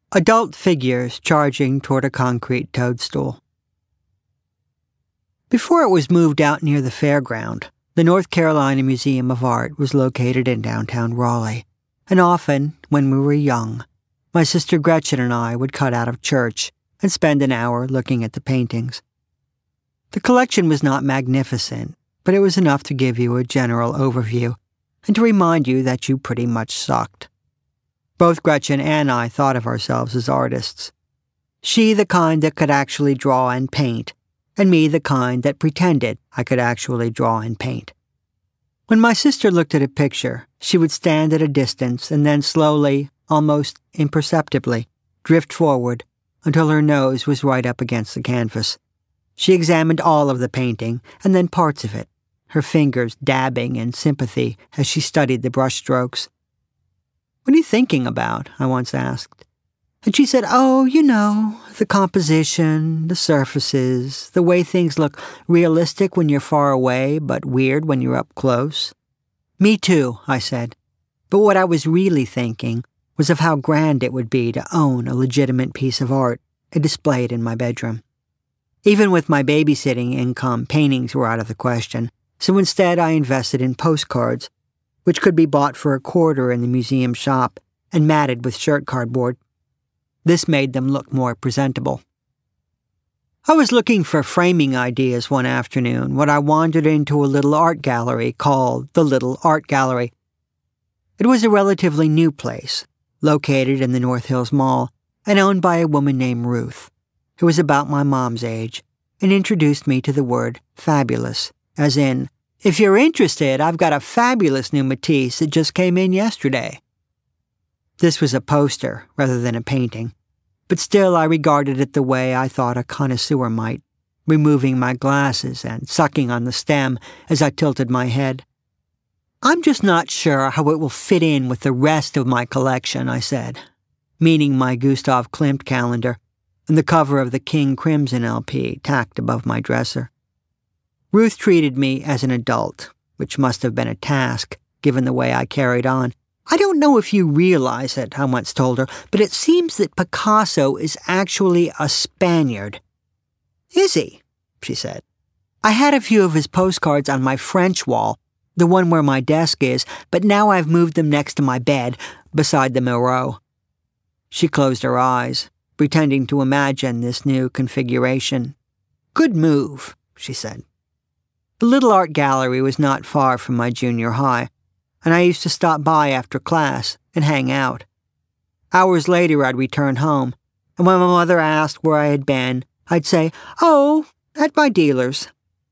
Adult figures charging toward a concrete toadstool. Before it was moved out near the fairground, the North Carolina Museum of Art was located in downtown Raleigh, and often, when we were young, my sister Gretchen and I would cut out of church and spend an hour looking at the paintings. The collection was not magnificent, but it was enough to give you a general overview and to remind you that you pretty much sucked. Both Gretchen and I thought of ourselves as artists. She the kind that could actually draw and paint, and me the kind that pretended I could actually draw and paint. When my sister looked at a picture, she would stand at a distance and then slowly, almost imperceptibly, drift forward until her nose was right up against the canvas. She examined all of the painting and then parts of it, her fingers dabbing in sympathy as she studied the brushstrokes. "What are you thinking about?" I once asked. And she said, "Oh, the composition, the surfaces, the way things look realistic when you're far away, but weird when you're up close." "Me too," I said. But what I was really thinking was of how grand it would be to own a legitimate piece of art and display it in my bedroom. Even with my babysitting income, paintings were out of the question, so instead I invested in postcards, which could be bought for $1 in the museum shop and matted with shirt cardboard. This made them look more presentable. I was looking for framing ideas one afternoon when I wandered into a little art gallery called the Little Art Gallery. It was a relatively new place, located in the North Hills Mall, and owned by a woman named Ruth, who was about my mom's age, and introduced me to the word fabulous, as in, "If you're interested, I've got a fabulous new Matisse that just came in yesterday." This was a poster rather than a painting, but still I regarded it the way I thought a connoisseur might, removing my glasses and sucking on the stem as I tilted my head. "I'm just not sure how it will fit in with the rest of my collection," I said, meaning my Gustav Klimt calendar and the cover of the King Crimson LP tacked above my dresser. Ruth treated me as an adult, which must have been a task, given the way I carried on. "I don't know if you realize it," I once told her, "but it seems that Picasso is actually a Spaniard." "Is he?" she said. "I had a few of his postcards on my French wall, the one where my desk is, but now I've moved them next to my bed, beside the Miro." She closed her eyes, pretending to imagine this new configuration. "Good move," she said. The Little Art Gallery was not far from my junior high, and I used to stop by after class and hang out. Hours later, I'd return home, and when my mother asked where I had been, I'd say, "Oh, at my dealer's."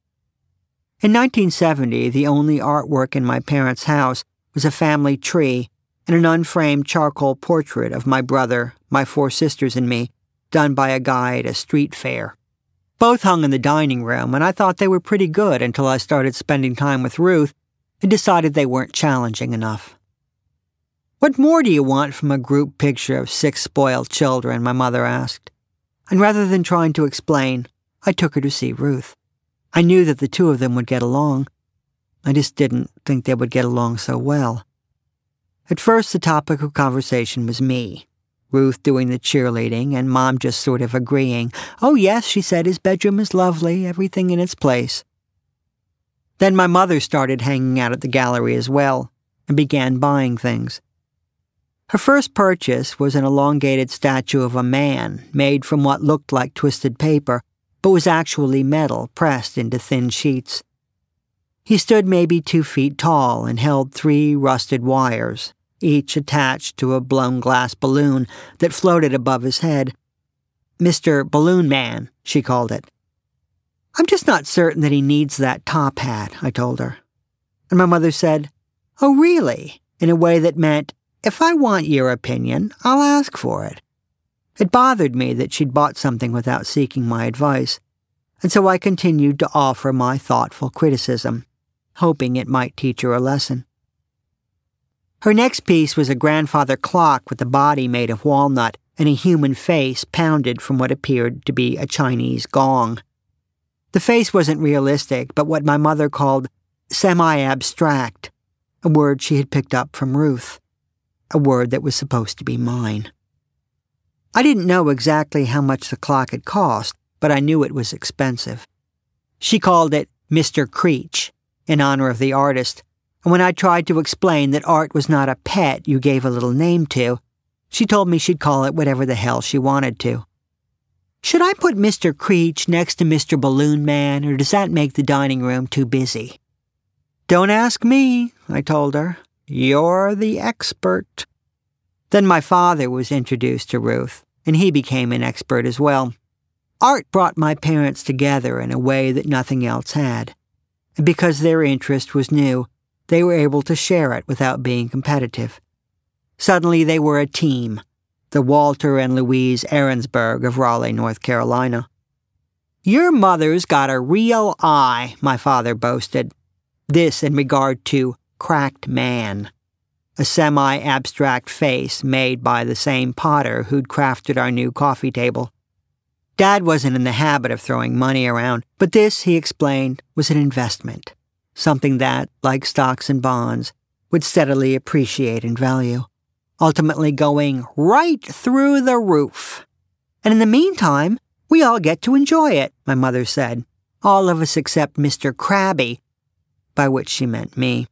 In 1970, the only artwork in my parents' house was a family tree and an unframed charcoal portrait of my brother, my 4 sisters, and me, done by a guy at a street fair. Both hung in the dining room, and I thought they were pretty good until I started spending time with Ruth and decided they weren't challenging enough. "What more do you want from a group picture of 6 spoiled children?" my mother asked. And rather than trying to explain, I took her to see Ruth. I knew that the two of them would get along. I just didn't think they would get along so well. At first, the topic of conversation was me. Ruth doing the cheerleading, and Mom just sort of agreeing. "Oh yes," she said, "his bedroom is lovely, everything in its place." Then my mother started hanging out at the gallery as well, and began buying things. Her first purchase was an elongated statue of a man made from what looked like twisted paper, but was actually metal pressed into thin sheets. He stood maybe 2 feet tall and held 3 rusted wires, each attached to a blown glass balloon that floated above his head. "Mr. Balloon Man," she called it. "I'm just not certain that he needs that top hat," I told her. And my mother said, "Oh, really?" in a way that meant, "If I want your opinion, I'll ask for it." It bothered me that she'd bought something without seeking my advice, and so I continued to offer my thoughtful criticism, hoping it might teach her a lesson. Her next piece was a grandfather clock with a body made of walnut and a human face pounded from what appeared to be a Chinese gong. The face wasn't realistic, but what my mother called semi-abstract, a word she had picked up from Ruth, a word that was supposed to be mine. I didn't know exactly how much the clock had cost, but I knew it was expensive. She called it Mr. Creech, in honor of the artist, and when I tried to explain that art was not a pet you gave a little name to, she told me she'd call it whatever the hell she wanted to. Should I put Mr. Creech next to Mr. Balloon Man, or does that make the dining room too busy? Don't ask me, I told her. You're the expert. Then my father was introduced to Ruth, and he became an expert as well. Art brought my parents together in a way that nothing else had. And because their interest was new, they were able to share it without being competitive. Suddenly they were a team, the Walter and Louise Ahrensberg of Raleigh, North Carolina. Your mother's got a real eye, my father boasted. This in regard to Cracked Man, a semi-abstract face made by the same potter who'd crafted our new coffee table. Dad wasn't in the habit of throwing money around, but this, he explained, was an investment, something that, like stocks and bonds, would steadily appreciate in value, ultimately going right through the roof. And in the meantime, we all get to enjoy it, my mother said, all of us except Mr. Krabby, by which she meant me.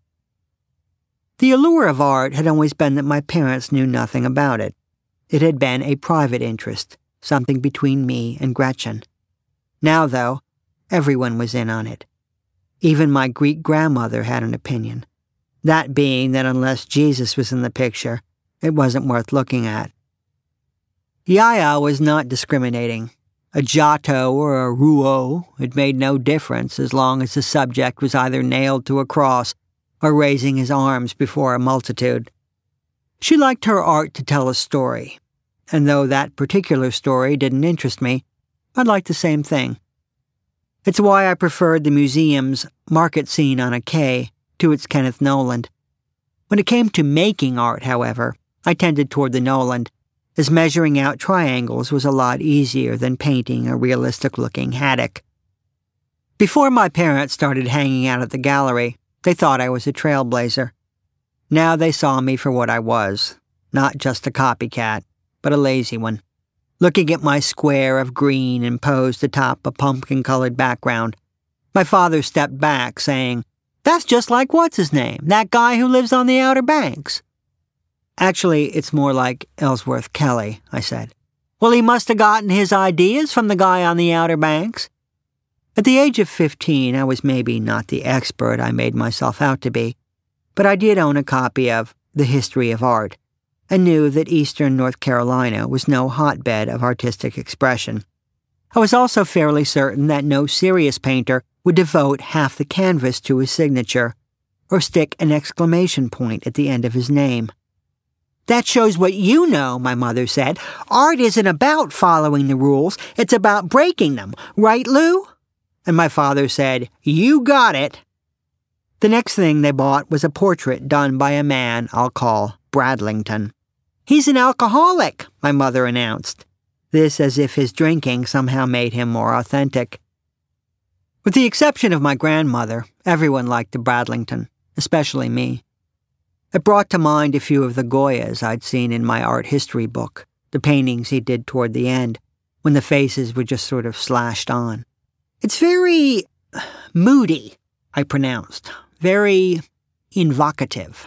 The allure of art had always been that my parents knew nothing about it. It had been a private interest, something between me and Gretchen. Now, though, everyone was in on it. Even my Greek grandmother had an opinion, that being that unless Jesus was in the picture, it wasn't worth looking at. Yaya was not discriminating. A Giotto or a Rouault, it made no difference as long as the subject was either nailed to a cross or raising his arms before a multitude. She liked her art to tell a story, and though that particular story didn't interest me, I'd like the same thing. It's why I preferred the museum's market scene on a quay to its Kenneth Noland. When it came to making art, however, I tended toward the Noland, as measuring out triangles was a lot easier than painting a realistic-looking haddock. Before my parents started hanging out at the gallery, they thought I was a trailblazer. Now they saw me for what I was, not just a copycat, but a lazy one, looking at my square of green imposed atop a pumpkin-colored background. My father stepped back, saying, "That's just like what's-his-name, that guy who lives on the Outer Banks." "Actually, it's more like Ellsworth Kelly," I said. "Well, he must have gotten his ideas from the guy on the Outer Banks." At the age of 15, I was maybe not the expert I made myself out to be, but I did own a copy of The History of Art, and knew that Eastern North Carolina was no hotbed of artistic expression. I was also fairly certain that no serious painter would devote half the canvas to his signature, or stick an exclamation point at the end of his name. "That shows what you know," my mother said. "Art isn't about following the rules, it's about breaking them. Right, Lou?" And my father said, "You got it." The next thing they bought was a portrait done by a man I'll call Bradlington. "He's an alcoholic," my mother announced. This as if his drinking somehow made him more authentic. With the exception of my grandmother, everyone liked the Bradlington, especially me. It brought to mind a few of the Goyas I'd seen in my art history book, the paintings he did toward the end, when the faces were just sort of slashed on. "It's very moody," I pronounced, "very invocative."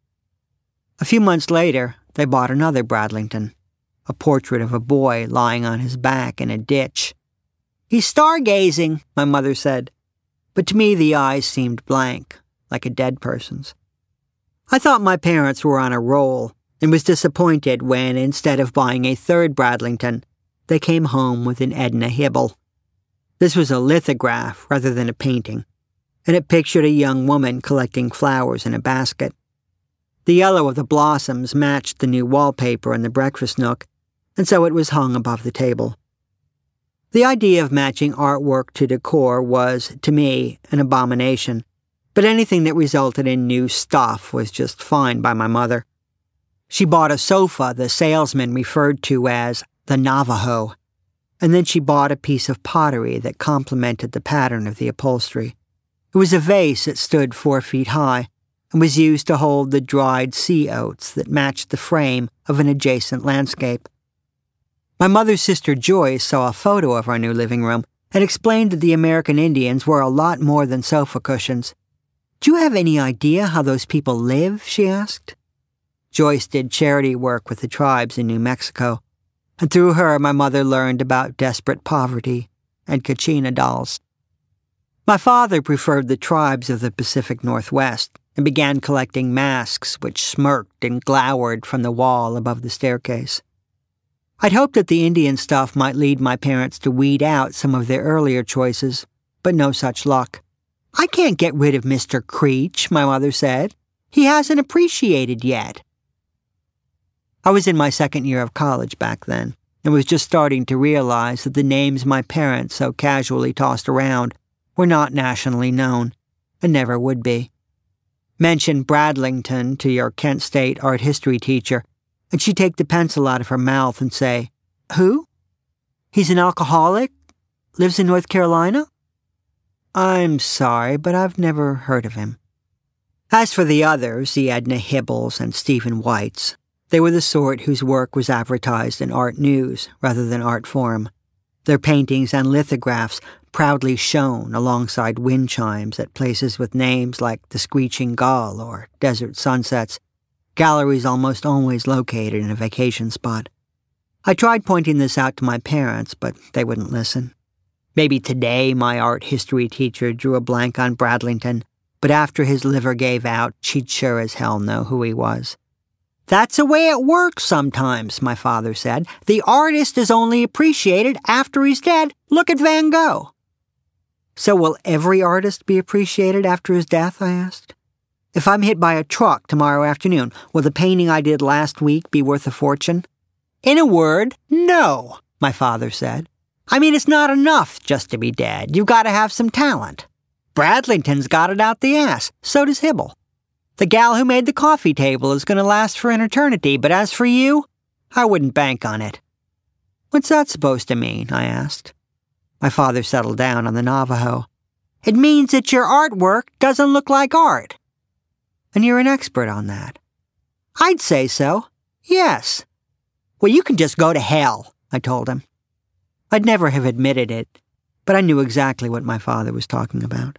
A few months later, they bought another Bradlington, a portrait of a boy lying on his back in a ditch. "He's stargazing," my mother said, but to me the eyes seemed blank, like a dead person's. I thought my parents were on a roll, and was disappointed when, instead of buying a third Bradlington, they came home with an Edna Hibble. This was a lithograph rather than a painting, and it pictured a young woman collecting flowers in a basket. The yellow of the blossoms matched the new wallpaper in the breakfast nook, and so it was hung above the table. The idea of matching artwork to decor was, to me, an abomination, but anything that resulted in new stuff was just fine by my mother. She bought a sofa the salesman referred to as the Navajo, and then she bought a piece of pottery that complemented the pattern of the upholstery. It was a vase that stood 4 feet high and was used to hold the dried sea oats that matched the frame of an adjacent landscape. My mother's sister Joyce saw a photo of our new living room and explained that the American Indians were a lot more than sofa cushions. "Do you have any idea how those people live?" she asked. Joyce did charity work with the tribes in New Mexico, and through her my mother learned about desperate poverty and Kachina dolls. My father preferred the tribes of the Pacific Northwest and began collecting masks which smirked and glowered from the wall above the staircase. I'd hoped that the Indian stuff might lead my parents to weed out some of their earlier choices, but no such luck. "I can't get rid of Mr. Creech," my mother said. "He hasn't appreciated yet." I was in my second year of college back then, and was just starting to realize that the names my parents so casually tossed around were not nationally known, and never would be. Mention Bradlington to your Kent State art history teacher, and she'd take the pencil out of her mouth and say, "Who? He's an alcoholic? Lives in North Carolina? I'm sorry, but I've never heard of him." As for the others, the Edna Hibbles and Stephen Whites, they were the sort whose work was advertised in Art News rather than Art Forum. Their paintings and lithographs proudly shone alongside wind chimes at places with names like the Screeching Gull or Desert Sunsets, galleries almost always located in a vacation spot. I tried pointing this out to my parents, but they wouldn't listen. Maybe today my art history teacher drew a blank on Bradlington, but after his liver gave out, she'd sure as hell know who he was. "That's the way it works sometimes," my father said. "The artist is only appreciated after he's dead. Look at Van Gogh." "So will every artist be appreciated after his death?" I asked. "If I'm hit by a truck tomorrow afternoon, will the painting I did last week be worth a fortune?" "In a word, no," my father said. "I mean, it's not enough just to be dead. You've got to have some talent. Bradlington's got it out the ass. So does Hibble. The gal who made the coffee table is going to last for an eternity, but as for you, I wouldn't bank on it." "What's that supposed to mean?" I asked. My father settled down on the Navajo. "It means that your artwork doesn't look like art." "And you're an expert on that." "I'd say so. Yes." "Well, you can just go to hell," I told him. I'd never have admitted it, but I knew exactly what my father was talking about.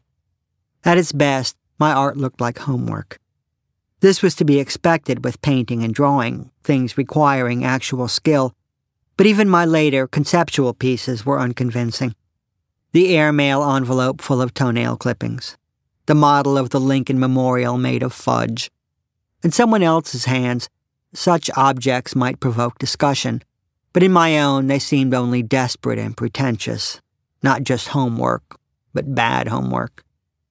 At its best, my art looked like homework. This was to be expected with painting and drawing, things requiring actual skill, but even my later conceptual pieces were unconvincing. The airmail envelope full of toenail clippings, the model of the Lincoln Memorial made of fudge. In someone else's hands, such objects might provoke discussion, but in my own they seemed only desperate and pretentious, not just homework, but bad homework.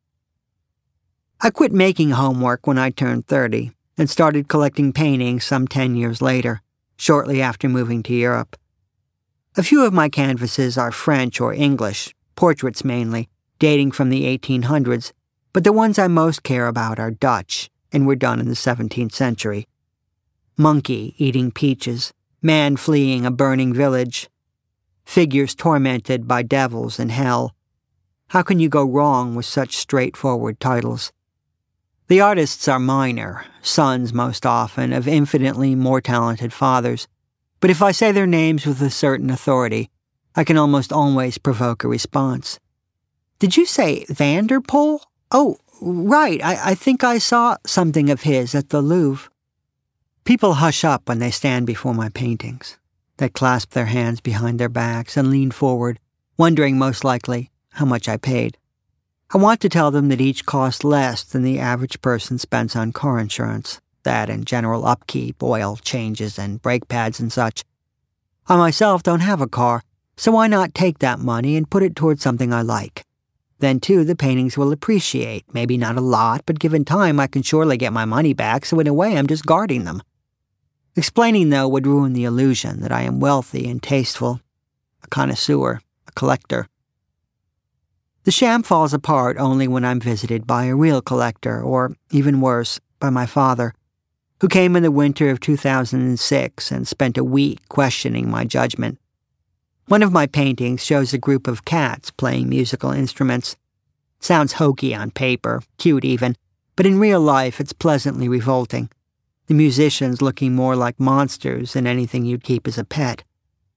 I quit making homework when I turned 30 and started collecting paintings some 10 years later, shortly after moving to Europe. A few of my canvases are French or English, portraits mainly, dating from the 1800s, but the ones I most care about are Dutch and were done in the 17th century. Monkey eating peaches, man fleeing a burning village, figures tormented by devils in hell. How can you go wrong with such straightforward titles? The artists are minor, sons most often of infinitely more talented fathers, but if I say their names with a certain authority, I can almost always provoke a response. "Did you say Vanderpoel? Oh, right, I think I saw something of his at the Louvre." People hush up when they stand before my paintings. They clasp their hands behind their backs and lean forward, wondering most likely how much I paid. I want to tell them that each cost less than the average person spends on car insurance, that and general upkeep, oil changes, and brake pads and such. I myself don't have a car, so why not take that money and put it towards something I like? Then, too, the paintings will appreciate, maybe not a lot, but given time I can surely get my money back, so in a way I'm just guarding them. Explaining, though, would ruin the illusion that I am wealthy and tasteful, a connoisseur, a collector. The sham falls apart only when I'm visited by a real collector, or, even worse, by my father, who came in the winter of 2006 and spent a week questioning my judgment. One of my paintings shows a group of cats playing musical instruments. Sounds hokey on paper, cute even, but in real life it's pleasantly revolting. The musicians looking more like monsters than anything you'd keep as a pet.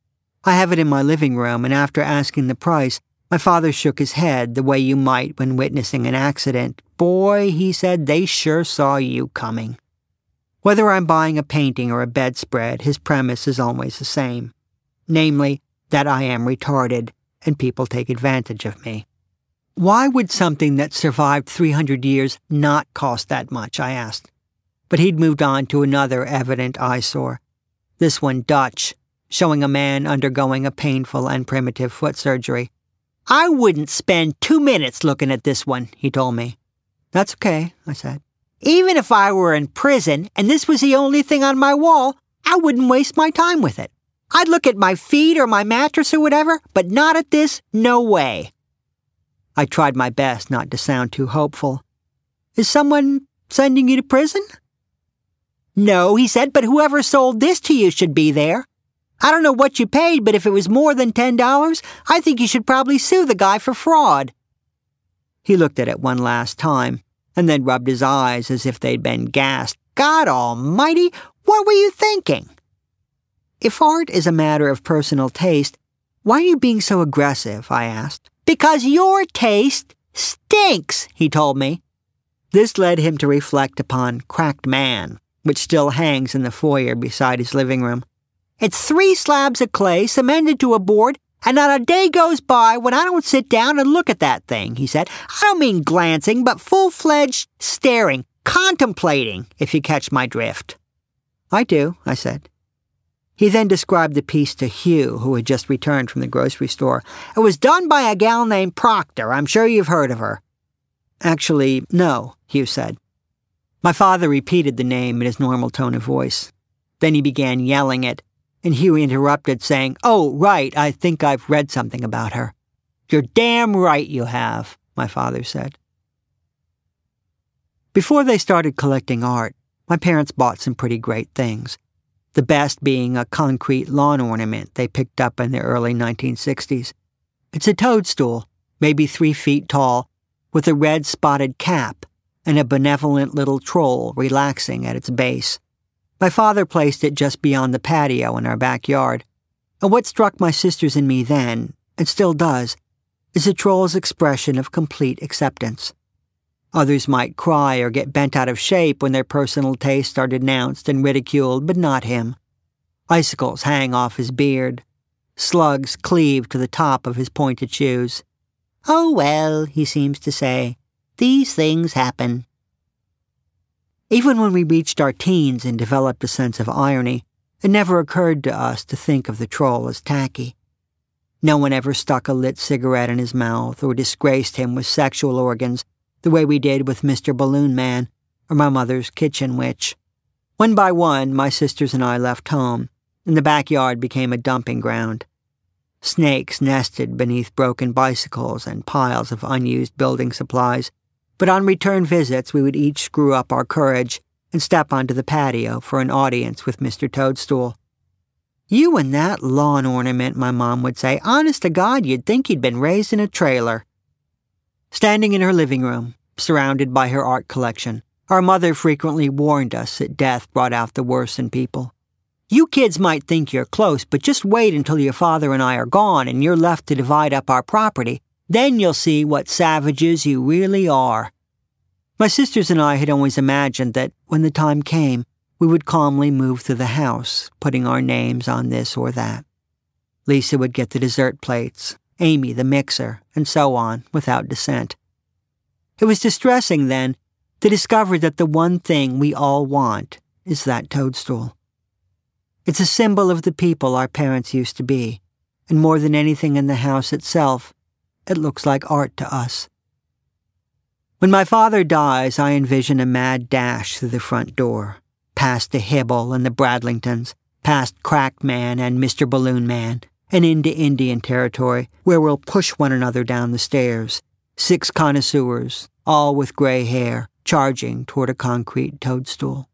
I have it in my living room, and after asking the price, my father shook his head the way you might when witnessing an accident. Boy, he said, they sure saw you coming. Whether I'm buying a painting or a bedspread, his premise is always the same. Namely, that I am retarded, and people take advantage of me. Why would something that survived 300 years not cost that much, I asked. But he'd moved on to another evident eyesore. This one Dutch, showing a man undergoing a painful and primitive foot surgery. I wouldn't spend 2 minutes looking at this one, he told me. That's okay, I said. Even if I were in prison and this was the only thing on my wall, I wouldn't waste my time with it. I'd look at my feet or my mattress or whatever, but not at this, no way. I tried my best not to sound too hopeful. Is someone sending you to prison? No, he said, but whoever sold this to you should be there. I don't know what you paid, but if it was more than $10, I think you should probably sue the guy for fraud. He looked at it one last time, and then rubbed his eyes as if they'd been gassed. God almighty, what were you thinking? If art is a matter of personal taste, why are you being so aggressive, I asked. Because your taste stinks, he told me. This led him to reflect upon Cracked Man, which still hangs in the foyer beside his living room. It's 3 slabs of clay cemented to a board, and not a day goes by when I don't sit down and look at that thing, he said. I don't mean glancing, but full-fledged staring, contemplating, if you catch my drift. I do, I said. He then described the piece to Hugh, who had just returned from the grocery store. It was done by a gal named Proctor. I'm sure you've heard of her. Actually, no, Hugh said. My father repeated the name in his normal tone of voice. Then he began yelling it, and Hugh interrupted, saying, Oh, right, I think I've read something about her. You're damn right you have, my father said. Before they started collecting art, my parents bought some pretty great things. The best being a concrete lawn ornament they picked up in the early 1960s. It's a toadstool, maybe 3 feet tall, with a red spotted cap and a benevolent little troll relaxing at its base. My father placed it just beyond the patio in our backyard, and what struck my sisters and me then, and still does, is the troll's expression of complete acceptance. Others might cry or get bent out of shape when their personal tastes are denounced and ridiculed, but not him. Icicles hang off his beard. Slugs cleave to the top of his pointed shoes. Oh, well, he seems to say, these things happen. Even when we reached our teens and developed a sense of irony, it never occurred to us to think of the troll as tacky. No one ever stuck a lit cigarette in his mouth or disgraced him with sexual organs the way we did with Mr. Balloon Man or my mother's kitchen witch. One by one, my sisters and I left home, and the backyard became a dumping ground. Snakes nested beneath broken bicycles and piles of unused building supplies, but on return visits we would each screw up our courage and step onto the patio for an audience with Mr. Toadstool. You and that lawn ornament, my mom would say, honest to God, you'd think you'd been raised in a trailer. Standing in her living room, surrounded by her art collection, our mother frequently warned us that death brought out the worst in people. You kids might think you're close, but just wait until your father and I are gone and you're left to divide up our property. Then you'll see what savages you really are. My sisters and I had always imagined that, when the time came, we would calmly move through the house, putting our names on this or that. Lisa would get the dessert plates, Amy the mixer, and so on, without dissent. It was distressing, then, to discover that the one thing we all want is that toadstool. It's a symbol of the people our parents used to be, and more than anything in the house itself, it looks like art to us. When my father dies, I envision a mad dash through the front door, past the Hibble and the Bradlingtons, past Cracked Man and Mr. Balloon Man, and into Indian territory, where we'll push one another down the stairs, 6 connoisseurs, all with gray hair, charging toward a concrete toadstool.